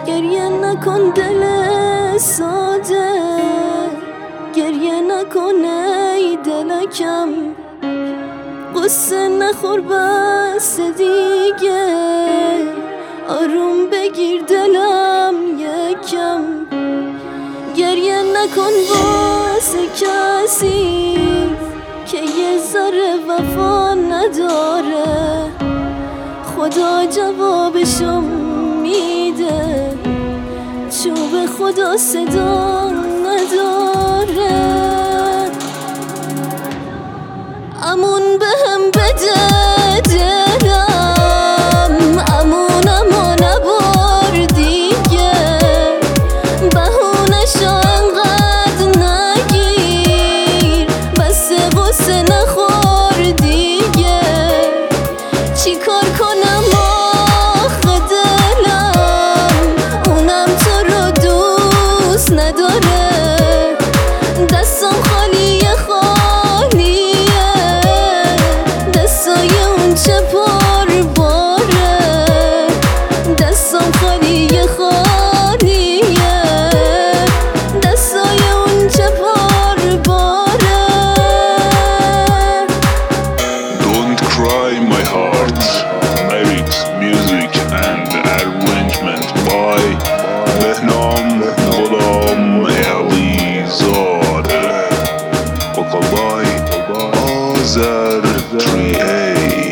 گریه نکن دل ساده، گریه نکن ای دلکم، قصه نخور بس دیگه، آروم بگیر دلم یکم. گریه نکن واسه کسی که یه ذره وفا نداره، خدا جوابشو میده، چوب خدا صدا نداره. امون بهم بده دلم، امونمو نبر دیگه، بهونشو انقدر نگیر، بس غصه نخور دیگه. چی کار کنم آخه دلم، اونم تو رو دوست نداره، دستم خالیه خالیه، دستای اون چه پر باره، دستم خالیه خالیه، دستای اون چه پر باره. Don't cry my heart. Lyrics, music and arrangement by Behnam Ghulam Alizadeh. Vocal by Azar 3A.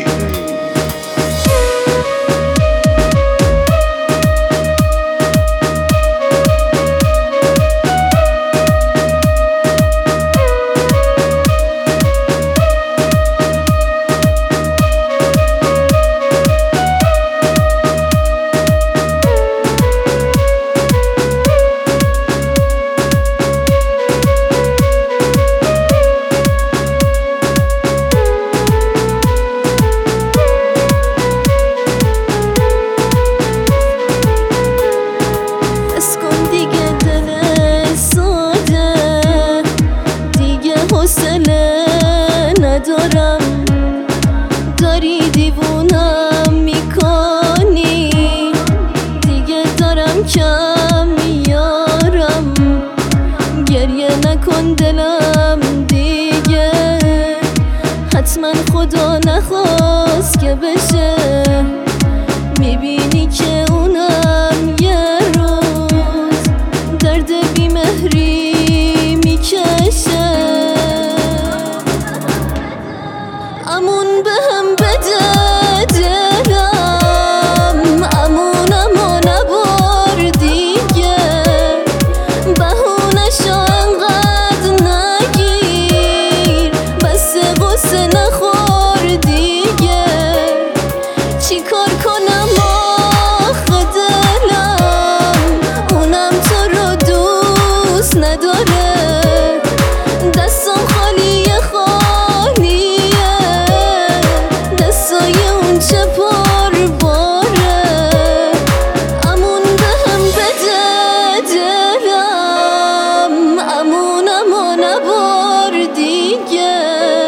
ندارم، داری دیوونم میکنی، دیگه دارم کم میارم. گریه نکن دلم دیگه، حتما خدا نخواست که بشه، میبینی که اونم یه روز درد بیمهری میکشه. امون بهم بده دلم، امونمو نبر دیگه، بهونشو انقدر نگیر، بس غصه نخور دیگه. چی کار کنم آخه دلم، اونم تو رو دوست نداره، دستم خالیه خالیه، دستای اون چه پر باره. امون بهم بده دلم، امونمو نبر دیگه،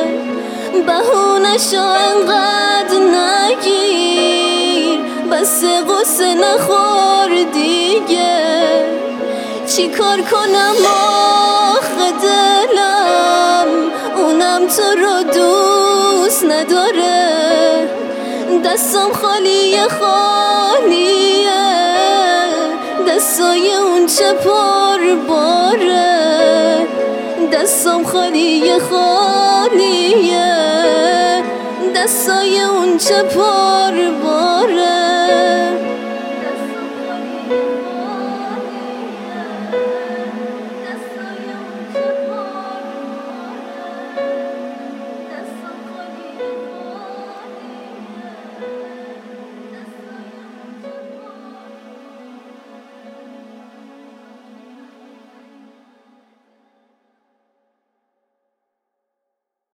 بهونشو انقدر نگیر، بس غصه نخور دیگه. چی کار کنم آخه دلم، اونم تو رو دوست نداره، دستم خالیه خالیه، دستای اون چه پر باره، دستم خالیه خالیه، دستای اون چه پر باره.